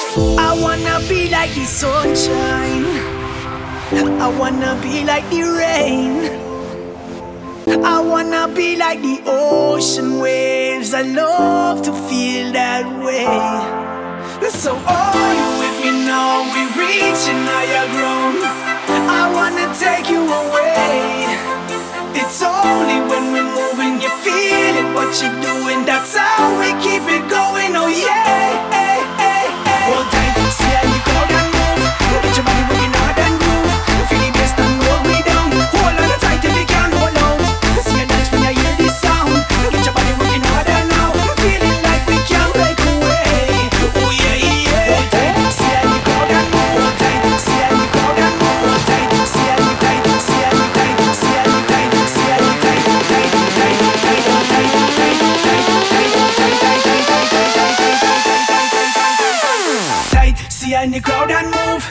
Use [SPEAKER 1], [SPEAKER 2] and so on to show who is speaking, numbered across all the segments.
[SPEAKER 1] I wanna be like the sunshine, I wanna be like the rain, I wanna be like the ocean waves. I love to feel that way. So are you with me now? We're reaching higher ground. I wanna take you away. It's only when we're moving you feel it, what you're doing. That's how we keep it going. Oh yeah. Hold tight, see how you crowd and move. Get your body working hard and groove. Feel the bass and roll me down. Hold on tight if you can't hold out. See you dance when you hear this sound. Get your body working harder now. Feeling like we can't break away. Oh yeah. Hold tight, see how you crowd and move. Hold tight, see how you crowd and move. Hold tight, see how you tight, see how you tight, see how you tight, see how you tight, tight, tight, tight, tight, tight, tight, see how the crowd and move.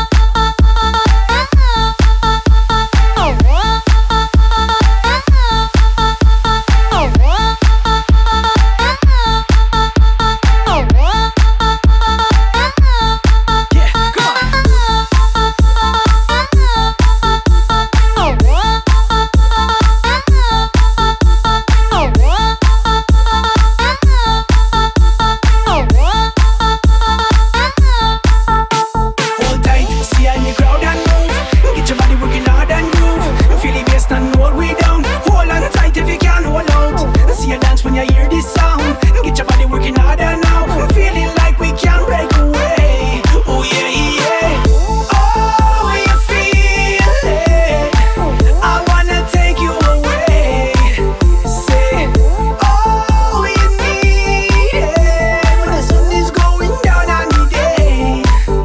[SPEAKER 1] When you hear this sound, get your body working harder now. Feeling like we can't break away. Oh yeah. Oh, you feel it? I wanna take you away. Say, oh, you need it when the sun is going down on the day.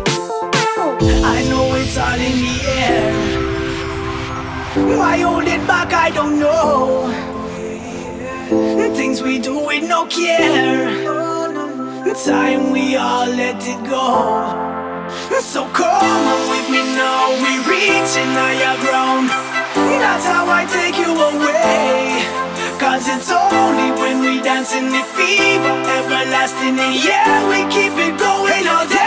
[SPEAKER 1] I know it's all in the air. Why hold it back? I don't know. Things we do with no care. Time we all let it go. So come on with me now. We reaching higher ground. That's how I take you away. Cause it's only when we dancing the fever everlasting. And yeah, we keep it going all day.